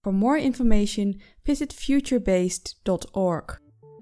For more information, visit futurebased.org.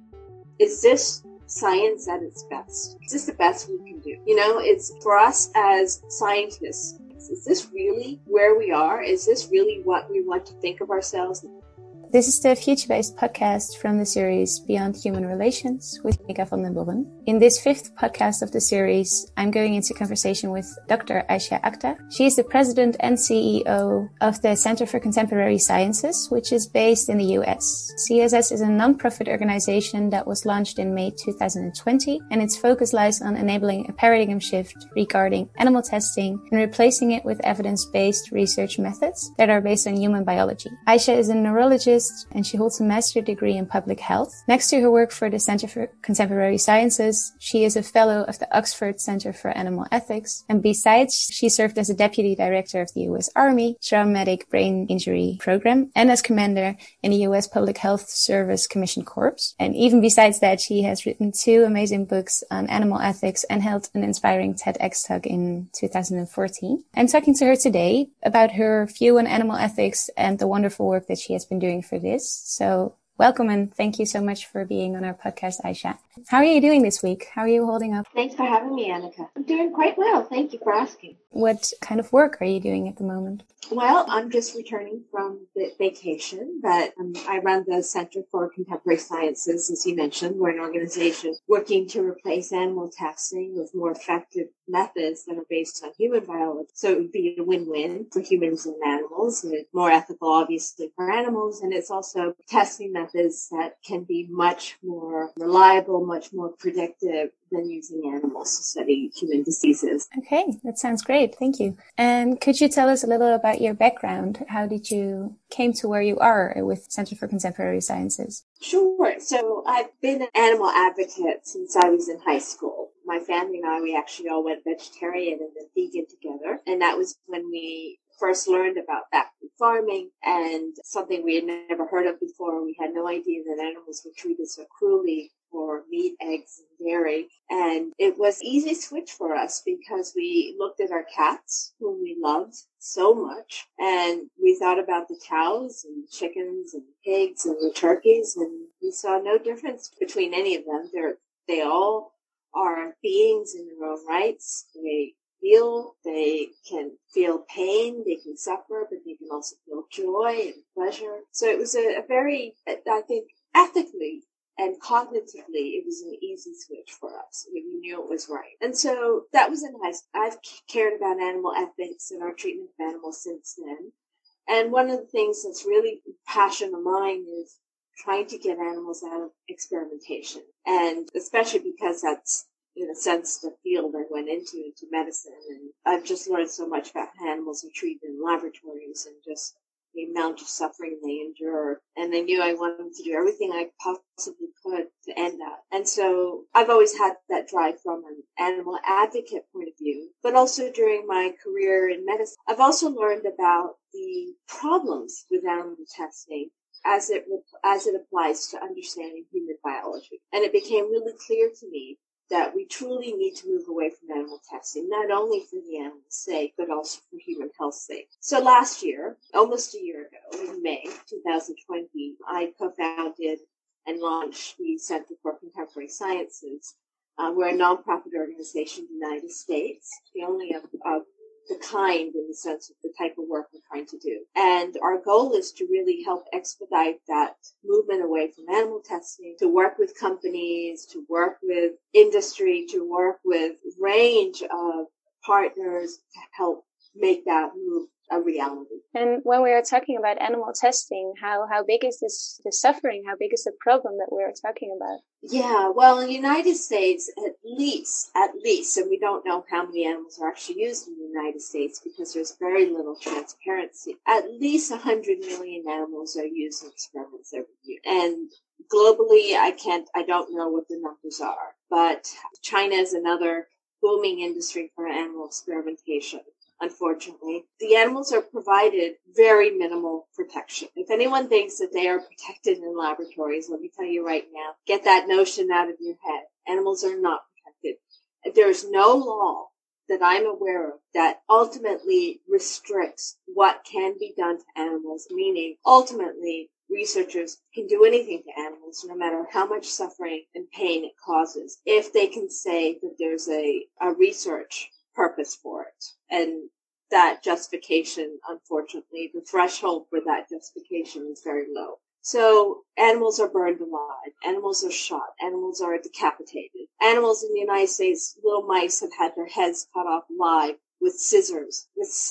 Is this science at its best? Is this the best we can do? It's for us as scientists. Is this really where we are? Is this really what we want to think of ourselves? This is the Future-Based podcast from the series Beyond Human Relations with Mika van den Borren. In this fifth podcast of the series, I'm going into conversation with Dr. Aisha Akhtar. She is the president and CEO of the Center for Contemporary Sciences, which is based in the US. CSS is a non-profit organization that was launched in May 2020, and its focus lies on enabling a paradigm shift regarding animal testing and replacing it with evidence-based research methods that are based on human biology. Aisha is a neurologist, and she holds a master's degree in public health. Next to her work for the Center for Contemporary Sciences, she is a fellow of the Oxford Center for Animal Ethics. And besides, she served as a deputy director of the US Army Traumatic Brain Injury Program and as commander in the US Public Health Service Commission Corps. And even besides that, she has written 2 amazing books on animal ethics and held an inspiring TEDx talk in 2014. I'm talking to her today about her view on animal ethics and the wonderful work that she has been doing for this. So welcome and thank you so much for being on our podcast, Aisha. How are you doing this week? How are you holding up? Thanks for having me, Annika. I'm doing quite well. Thank you for asking. What kind of work are you doing at the moment? Well, I'm just returning from the vacation, but I run the Center for Contemporary Sciences, as you mentioned. We're an organization working to replace animal testing with more effective methods that are based on human biology. So it would be a win-win for humans and animals, and more ethical, obviously, for animals. And it's also testing methods that can be much more reliable, much more predictive than using animals to study human diseases. Okay, that sounds great. Thank you. And could you tell us a little about your background? How did you came to where you are with Center for Contemporary Sciences? Sure. So I've been an animal advocate since I was in high school. My family and I, we actually all went vegetarian and then vegan together. And that was when we first learned about factory farming and something we had never heard of before. We had no idea that animals were treated so cruelly for meat, eggs, and dairy. And it was an easy switch for us because we looked at our cats, whom we loved so much, and we thought about the cows and chickens and pigs and the turkeys, and we saw no difference between any of them. They all are beings in their own rights. They can feel pain, they can suffer, but they can also feel joy and pleasure. So it was a very, I think, ethically and cognitively, it was an easy switch for us. We knew it was right. And so that was I've cared about animal ethics and our treatment of animals since then. And one of the things that's really passion of mine is trying to get animals out of experimentation. And especially because that's, in a sense, the field I went into medicine. And I've just learned so much about how animals are treated in laboratories and just the amount of suffering they endure. And I knew I wanted to do everything I possibly could to end that. And so I've always had that drive from an animal advocate point of view, but also during my career in medicine, I've also learned about the problems with animal testing as it applies to understanding human biology. And it became really clear to me that we truly need to move away from animal testing, not only for the animal's sake, but also for human health's sake. So last year, almost a year ago, in May 2020, I co-founded and launched the Center for Contemporary Sciences. We're a nonprofit organization in the United States, the only of the kind in the sense of the type of work we're trying to do. And our goal is to really help expedite that movement away from animal testing, to work with companies, to work with industry, to work with a range of partners to help make that move a reality. And when we are talking about animal testing, how big is the suffering? How big is the problem that we're talking about? Yeah, well, in the United States, at least, and we don't know how many animals are actually used in the United States because there's very little transparency. At least 100 million animals are used in experiments every year. And globally, I don't know what the numbers are, but China is another booming industry for animal experimentation. Unfortunately, the animals are provided very minimal protection. If anyone thinks that they are protected in laboratories, let me tell you right now, get that notion out of your head. Animals are not protected. There is no law that I'm aware of that ultimately restricts what can be done to animals, meaning ultimately researchers can do anything to animals, no matter how much suffering and pain it causes, if they can say that there's a research purpose for it. And that justification, unfortunately, the threshold for that justification is very low. So animals are burned alive, animals are shot, animals are decapitated. Animals in the United States, little mice have had their heads cut off live with scissors.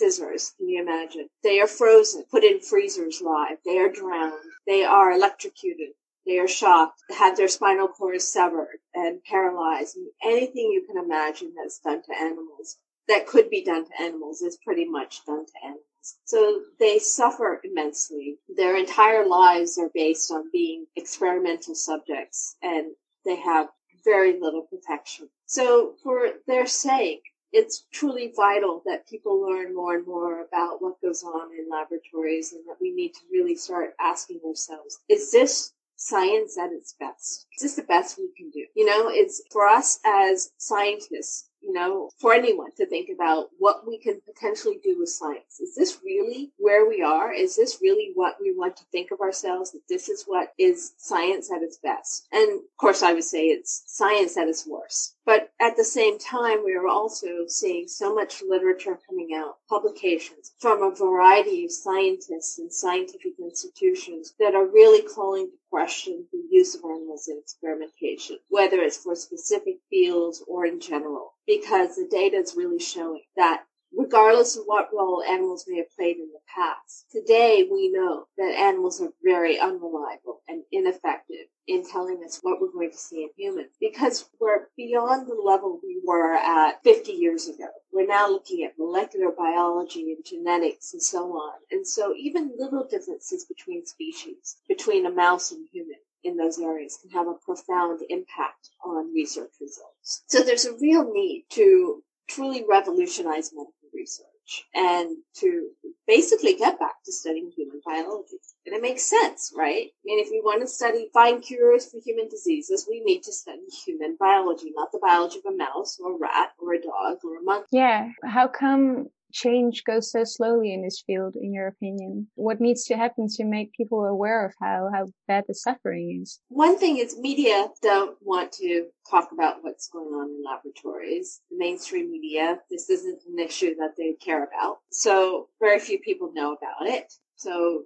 Can you imagine? They are frozen, put in freezers live. They are drowned. They are electrocuted. They are shocked, have their spinal cords severed and paralyzed. And anything you can imagine that's done to animals, that could be done to animals, is pretty much done to animals. So they suffer immensely. Their entire lives are based on being experimental subjects, and they have very little protection. So for their sake, it's truly vital that people learn more and more about what goes on in laboratories, and that we need to really start asking ourselves, is this science at its best? Is this the best we can do? It's for us as scientists, for anyone to think about what we can potentially do with science. Is this really where we are? Is this really what we want to think of ourselves? That this is what is science at its best? And of course, I would say it's science at its worst. But at the same time, we are also seeing so much literature coming out, publications from a variety of scientists and scientific institutions that are really calling to question the use of animals in experimentation, whether it's for specific fields or in general, because the data is really showing that regardless of what role animals may have played in the past, today we know that animals are very unreliable and ineffective in telling us what we're going to see in humans, because we're beyond the level we were at 50 years ago. We're now looking at molecular biology and genetics and so on. And so even little differences between species, between a mouse and human, in those areas can have a profound impact on research results. So there's a real need to truly revolutionize medical research and to basically get back to studying human biology. And it makes sense, right? I mean, if we want to find cures for human diseases, we need to study human biology, not the biology of a mouse or a rat or a dog or a monkey. Yeah. How come change goes so slowly in this field, in your opinion? What needs to happen to make people aware of how bad the suffering is? One thing is media don't want to talk about what's going on in laboratories. The mainstream media, this isn't an issue that they care about. So very few people know about it. So,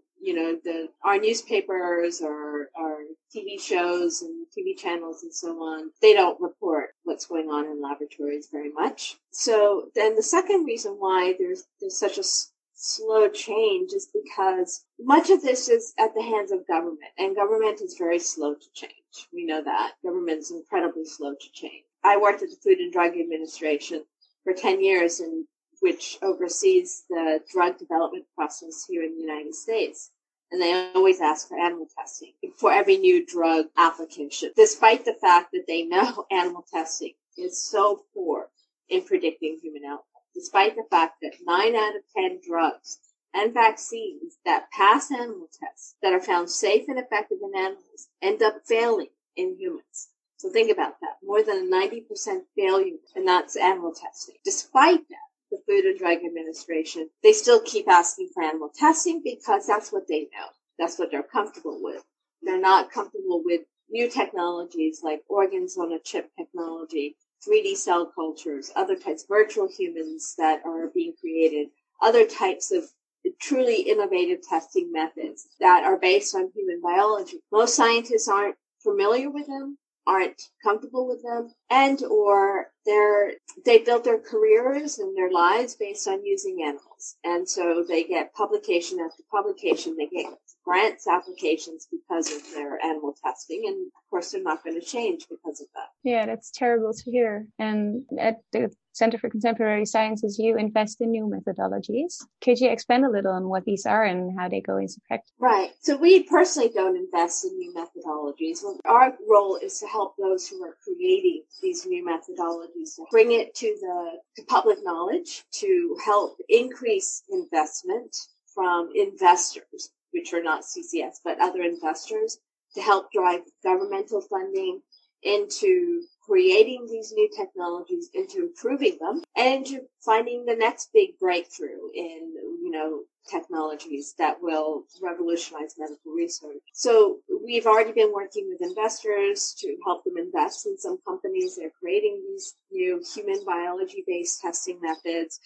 our newspapers or our TV shows and TV channels and so on, they don't report what's going on in laboratories very much. So then the second reason why there's such a slow change is because much of this is at the hands of government, and government is very slow to change. We know that. Government is incredibly slow to change. I worked at the Food and Drug Administration for 10 years, which oversees the drug development process here in the United States. And they always ask for animal testing for every new drug application, despite the fact that they know animal testing is so poor in predicting human outcome, despite the fact that 9 out of 10 drugs and vaccines that pass animal tests that are found safe and effective in animals end up failing in humans. So think about that. More than a 90% failure, and that's animal testing. Despite that, the Food and Drug Administration, they still keep asking for animal testing because that's what they know. That's what they're comfortable with. They're not comfortable with new technologies like organs on a chip technology, 3D cell cultures, other types, virtual humans that are being created, other types of truly innovative testing methods that are based on human biology. Most scientists aren't familiar with them, aren't comfortable with them, and or they built their careers and their lives based on using animals. And so they get publication after publication. They get grants applications because of their animal testing. And of course, they're not going to change because of that. Yeah, that's terrible to hear. And at the Center for Contemporary Sciences, you invest in new methodologies. Could you expand a little on what these are and how they go into practice? Right. So we personally don't invest in new methodologies. Our role is to help those who are creating these new methodologies, to bring it to public knowledge, to help increase investment from investors, which are not CCS, but other investors, to help drive governmental funding into creating these new technologies, into improving them, and into finding the next big breakthrough in, technologies that will revolutionize medical research. So we've already been working with investors to help them invest in some companies that are creating these new human biology-based testing methods.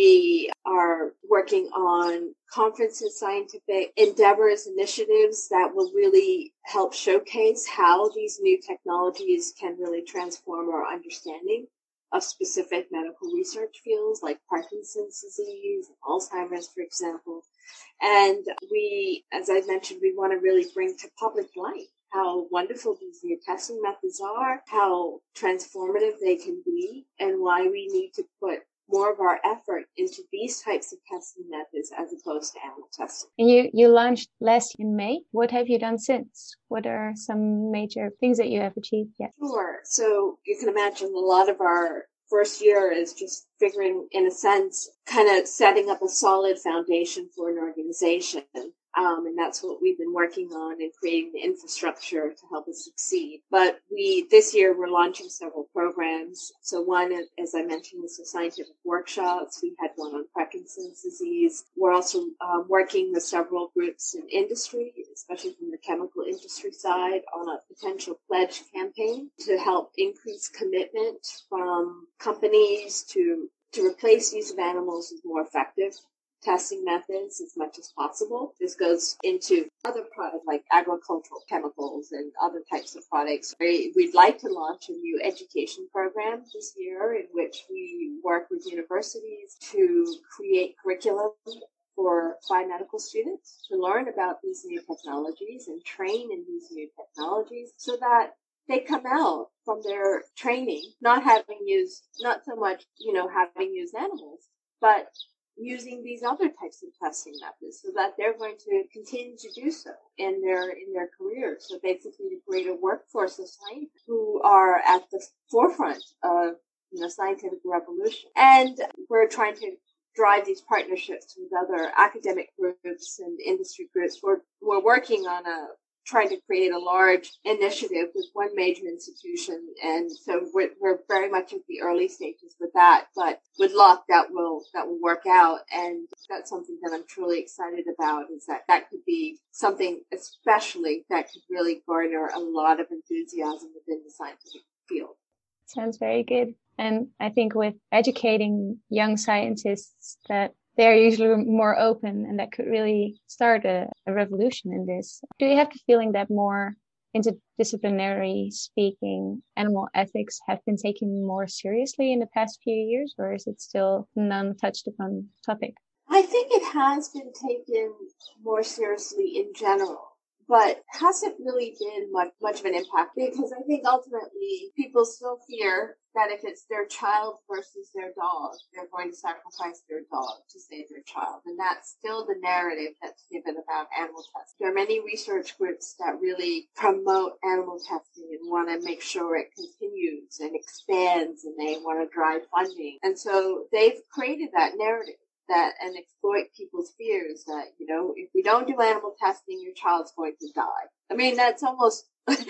We are working on conferences, scientific endeavors, initiatives that will really help showcase how these new technologies can really transform our understanding of specific medical research fields like Parkinson's disease, Alzheimer's, for example. And we, as I mentioned, we want to really bring to public light how wonderful these new testing methods are, how transformative they can be, and why we need to put more of our effort into these types of testing methods as opposed to animal testing. And you launched last in May. What have you done since? What are some major things that you have achieved yet? Sure. So you can imagine a lot of our first year is just figuring, in a sense, kind of setting up a solid foundation for an organization. And that's what we've been working on, and creating the infrastructure to help us succeed. But this year, we're launching several programs. So one, as I mentioned, is the scientific workshops. We had one on Parkinson's disease. We're also working with several groups in industry, especially from the chemical industry side, on a potential pledge campaign to help increase commitment from companies to replace use of animals with more effective testing methods as much as possible. This goes into other products like agricultural chemicals and other types of products. We'd like to launch a new education program this year in which we work with universities to create curriculum for biomedical students to learn about these new technologies and train in these new technologies so that they come out from their training not so much having used animals, but using these other types of testing methods so that they're going to continue to do so in their careers. So basically to create a workforce of scientists who are at the forefront of scientific revolution. And we're trying to drive these partnerships with other academic groups and industry groups. We're working on trying to create a large initiative with one major institution. And so we're very much at the early stages with that, but with luck that will work out. And that's something that I'm truly excited about, is that could be something especially that could really garner a lot of enthusiasm within the scientific field. Sounds very good. And I think with educating young scientists that they're usually more open, and that could really start a revolution in this. Do you have the feeling that more interdisciplinary speaking animal ethics have been taken more seriously in the past few years, or is it still an untouched upon topic? I think it has been taken more seriously in general, but hasn't really been much of an impact, because I think ultimately people still fear that if it's their child versus their dog, they're going to sacrifice their dog to save their child. And that's still the narrative that's given about animal testing. There are many research groups that really promote animal testing and want to make sure it continues and expands, and they want to drive funding. And so they've created that narrative and exploit people's fears that, if we don't do animal testing, your child's going to die. I mean, that's almost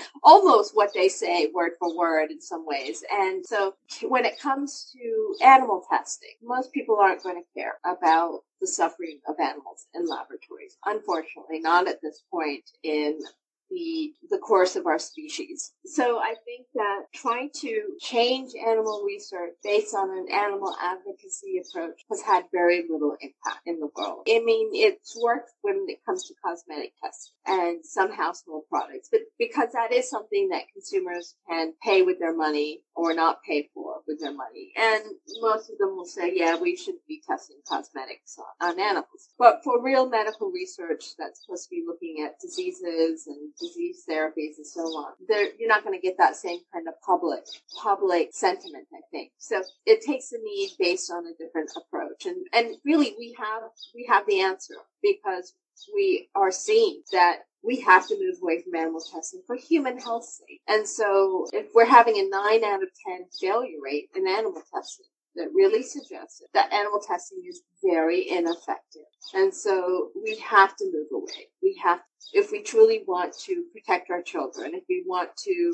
what they say word for word in some ways. And so when it comes to animal testing, most people aren't going to care about the suffering of animals in laboratories. Unfortunately, not at this point in the course of our species. So I think that trying to change animal research based on an animal advocacy approach has had very little impact in the world. I mean, it's worked when it comes to cosmetic testing and some household products, but because that is something that consumers can pay with their money or not pay for with their money. And most of them will say, yeah, we shouldn't be testing cosmetics on animals. But for real medical research that's supposed to be looking at diseases and disease therapies and so on, you're not going to get that same kind of public sentiment, I think. So it takes a need based on a different approach. And really we have the answer, because we are seeing that we have to move away from animal testing for human health's sake. And so if we're having a 9 out of 10 failure rate in animal testing, that really suggests that animal testing is very ineffective. And so we have to move away. If we truly want to protect our children, if we want to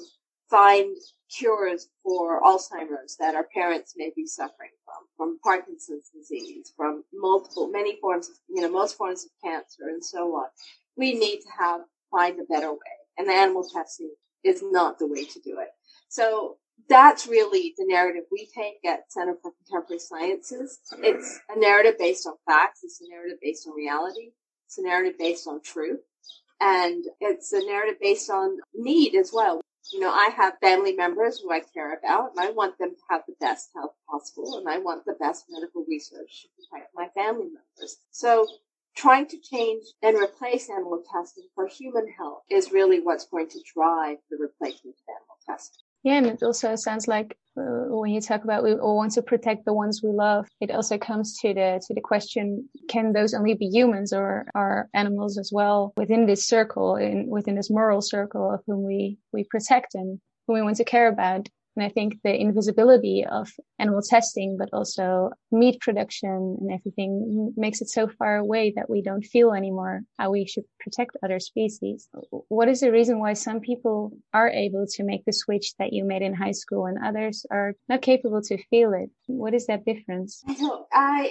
find cures for Alzheimer's that our parents may be suffering from Parkinson's disease, from many forms of, most forms of cancer and so on. We need to find a better way. And animal testing is not the way to do it. So that's really the narrative we take at Center for Contemporary Sciences. It's a narrative based on facts. It's a narrative based on reality. It's a narrative based on truth. And it's a narrative based on need as well. I have family members who I care about, and I want them to have the best health possible, and I want the best medical research to protect my family members. So trying to change and replace animal testing for human health is really what's going to drive the replacement of animal testing. Yeah, and it also sounds like when you talk about we all want to protect the ones we love, it also comes to the question: can those only be humans, or are animals as well within this circle, within this moral circle of whom we protect and whom we want to care about? And I think the invisibility of animal testing, but also meat production and everything, makes it so far away that we don't feel anymore how we should protect other species. What is the reason why some people are able to make the switch that you made in high school and others are not capable to feel it? What is that difference? I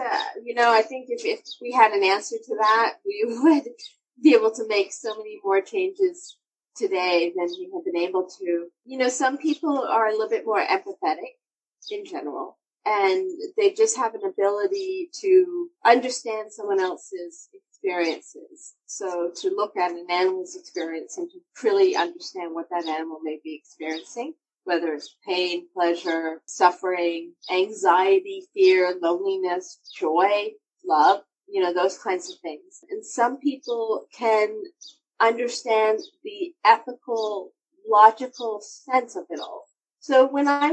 think if we had an answer to that, we would be able to make so many more changes today than we have been able to. Some people are a little bit more empathetic in general, and they just have an ability to understand someone else's experiences. So to look at an animal's experience and to truly understand what that animal may be experiencing, whether it's pain, pleasure, suffering, anxiety, fear, loneliness, joy, love, those kinds of things. And some people can understand the ethical, logical sense of it all. So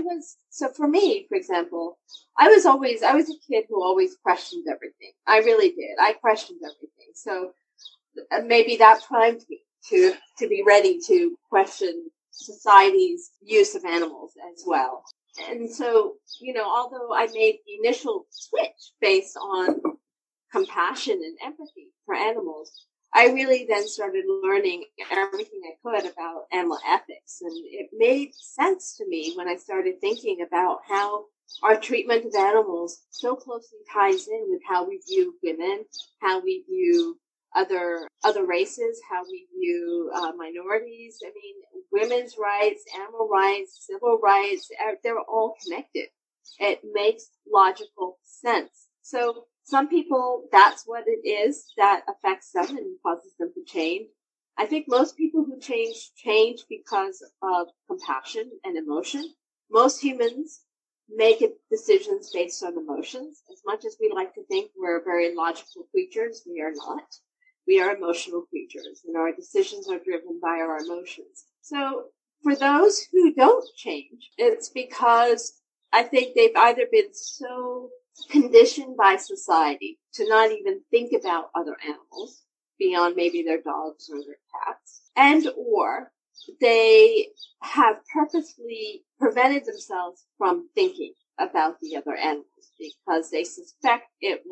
for me, for example, I was a kid who always questioned everything. I really did. I questioned everything. So maybe that primed me to be ready to question society's use of animals as well. And so, although I made the initial switch based on compassion and empathy for animals, I really then started learning everything I could about animal ethics. And it made sense to me when I started thinking about how our treatment of animals so closely ties in with how we view women, how we view other races, how we view minorities. I mean, women's rights, animal rights, civil rights, they're all connected. It makes logical sense. So some people, that's what it is that affects them and causes them to change. I think most people who change because of compassion and emotion. Most humans make decisions based on emotions. As much as we like to think we're very logical creatures, we are not. We are emotional creatures, and our decisions are driven by our emotions. So for those who don't change, it's because I think they've either been so conditioned by society to not even think about other animals beyond maybe their dogs or their cats, and or they have purposely prevented themselves from thinking about the other animals because they suspect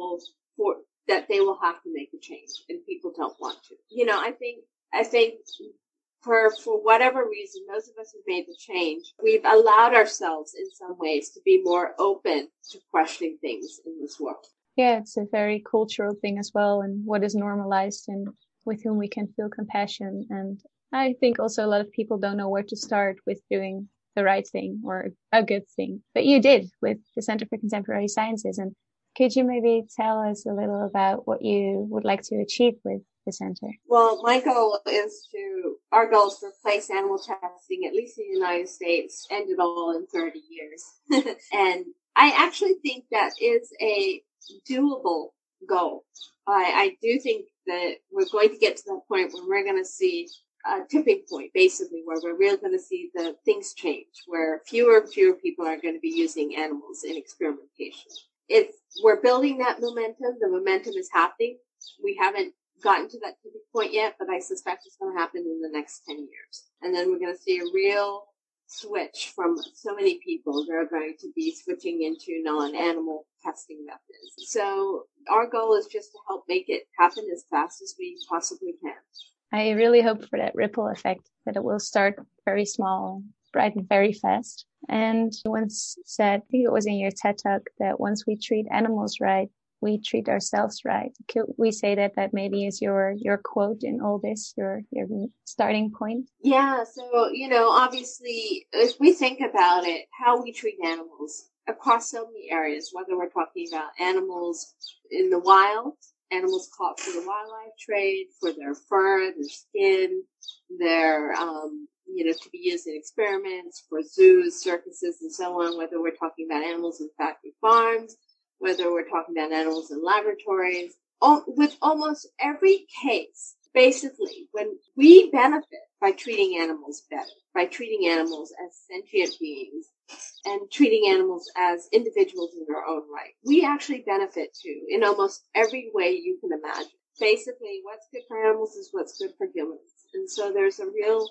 that they will have to make a change and people don't want to. I think for whatever reason, those of us who've made the change, we've allowed ourselves in some ways to be more open to questioning things in this world. Yeah, it's a very cultural thing as well, and what is normalized and with whom we can feel compassion. And I think also a lot of people don't know where to start with doing the right thing or a good thing. But you did with the Center for Contemporary Sciences. And could you maybe tell us a little about what you would like to achieve with the center? Well, our goal is to replace animal testing, at least in the United States, end it all in 30 years. And I actually think that is a doable goal. I do think that we're going to get to that point where we're going to see a tipping point, basically, where we're really going to see the things change, where fewer and fewer people are going to be using animals in experimentation. We're building that momentum. The momentum is happening. We haven't gotten to that tipping point yet, but I suspect it's going to happen in the next 10 years. And then we're going to see a real switch from so many people. They're going to be switching into non-animal testing methods. So our goal is just to help make it happen as fast as we possibly can. I really hope for that ripple effect, that it will start very small brighten very fast. And you once said, I think it was in your TED Talk, that once we treat animals right, we treat ourselves right. Could we say that maybe is your quote in all this, your starting point? Yeah. So, obviously, if we think about it, how we treat animals across so many areas, whether we're talking about animals in the wild, animals caught for the wildlife trade, for their fur, their skin, their, to be used in experiments, for zoos, circuses, and so on, whether we're talking about animals in factory farms, whether we're talking about animals in laboratories, with almost every case, basically, when we benefit by treating animals better, by treating animals as sentient beings, and treating animals as individuals in their own right, we actually benefit too, in almost every way you can imagine. Basically, what's good for animals is what's good for humans. And so there's a real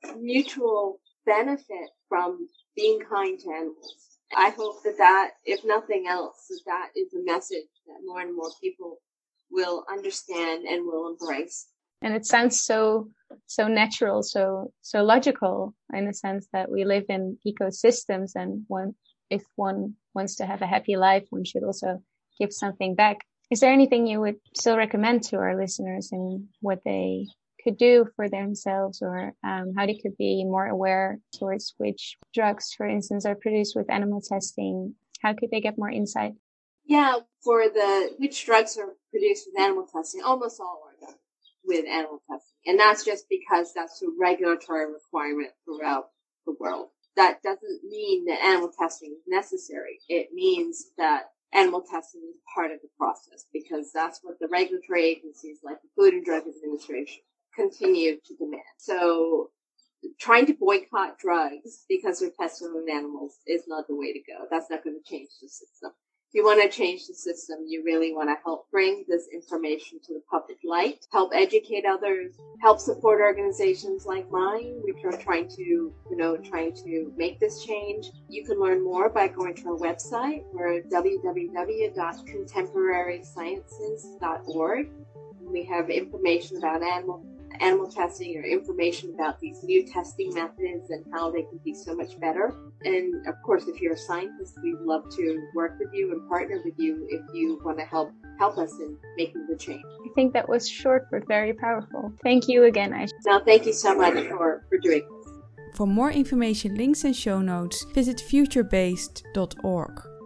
mutual benefit from being kind to animals. I hope that, if nothing else, that is a message that more and more people will understand and will embrace. And it sounds so natural, so logical, in the sense that we live in ecosystems, and if one wants to have a happy life, one should also give something back. Is there anything you would still recommend to our listeners in what they could do for themselves, or how they could be more aware towards which drugs, for instance, are produced with animal testing? How could they get more insight? Yeah, for which drugs are produced with animal testing, almost all are done with animal testing. And that's just because that's a regulatory requirement throughout the world. That doesn't mean that animal testing is necessary. It means that animal testing is part of the process, because that's what the regulatory agencies like the Food and Drug Administration continue to demand. So trying to boycott drugs because they're tested on animals is not the way to go. That's not going to change the system. If you want to change the system, you really want to help bring this information to the public light, help educate others, help support organizations like mine, which are trying to make this change. You can learn more by going to our website. We're www.contemporarysciences.org. We have information about animal testing, or information about these new testing methods and how they can be so much better. And of course, if you're a scientist, we'd love to work with you and partner with you if you want to help us in making the change. I think that was short but very powerful. Thank you again, Aisha. No, thank you so much for doing this. For more information, links and show notes, visit futurebased.org.